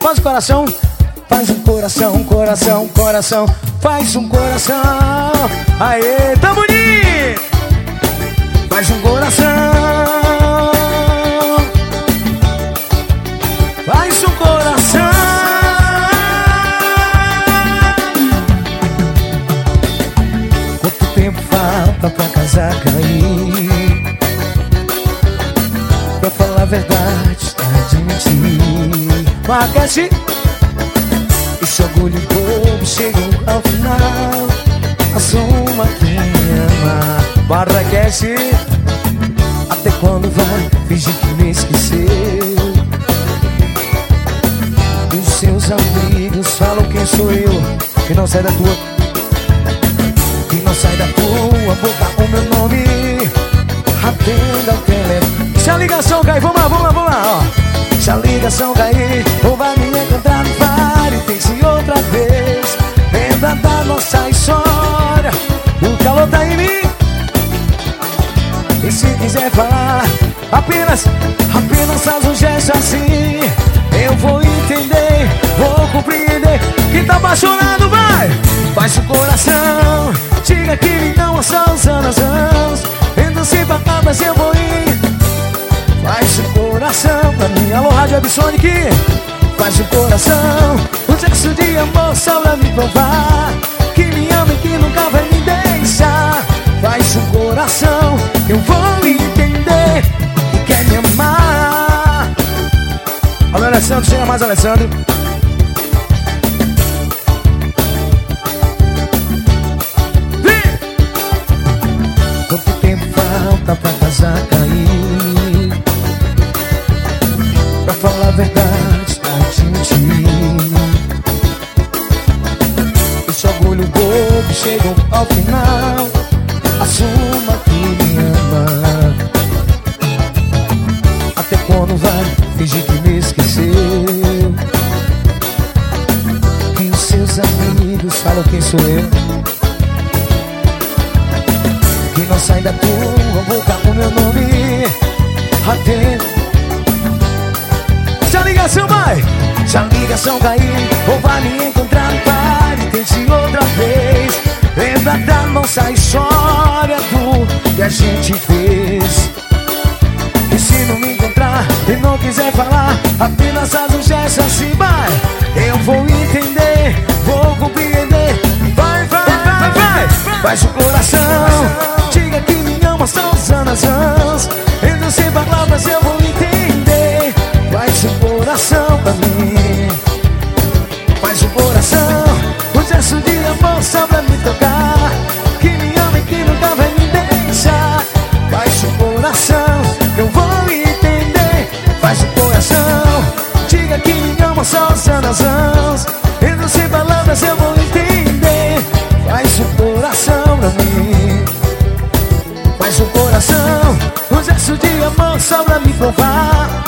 Faz um coração. Faz um coração, coração, coração. Faz um coração. Aê, tamo bonito. Faz um coração. Faz um coração. Quanto tempo falta pra casar cair? Pra falar a verdade, está de mentir. Marquete. Esse orgulho bobo chegou ao final. Assuma quem ama. Marrakech. Até quando vai fingir que me esqueceu? Os seus amigos falam quem sou eu. Que não sai da tua, que não sai da tua boca o meu nome. Atenda o telefone. Se a ligação cair, vamos lá, vamos lá, vamos lá, ó. Se a ligação cair, ou vai me encontrar no bar e pense outra vez. Lembra da nossa história. O calor tá em mim. E se quiser falar, apenas faz um gesto assim. Eu vou entender, vou compreender. Quem tá apaixonado vai. Faz o coração. Diga que me não são os anos. Vendo se palavras eu vou ir. Faz o coração pra mim. Alô, Rádio Absonic. Faz o coração. Um gesto de amor só pra me provar que me ama e que nunca vai me deixar. Faz o coração. Eu vou entender que quer me amar. Alô, Alessandro, chega mais, Alessandro. Quanto tempo falta pra casar cair? Pra falar a verdade, tá de mentir. Esse orgulho bobo chegou ao final. Assuma que me ama. Até quando vai fingir que me esqueceu? Que os seus amigos falam quem sou eu. Que não sai da tua boca o meu nome. Atento. Se a ligação vai, se a ligação cair, ou vai me encontrar no bar e tente outra vez. Lembra da nossa história, do que a gente fez. E se não me encontrar e não quiser falar, apenas faz um gesto assim, vai. Eu vou entender, vou compreender. Vai, vai, vai, vai. Faz o coração. Diga que me ama, são os anos. Entre sem palavras eu vou entender. Faz o coração pra mim. Faz o coração. Um gesto de amor só pra me tocar. Que me ama e que nunca vai me deixar. Faz o coração. Eu vou entender. Faz o coração. Diga que me ama, só os anos. Entre sem palavras eu vou entender. Faz o coração pra mim. Faz o coração. Um gesto de amor só pra me provar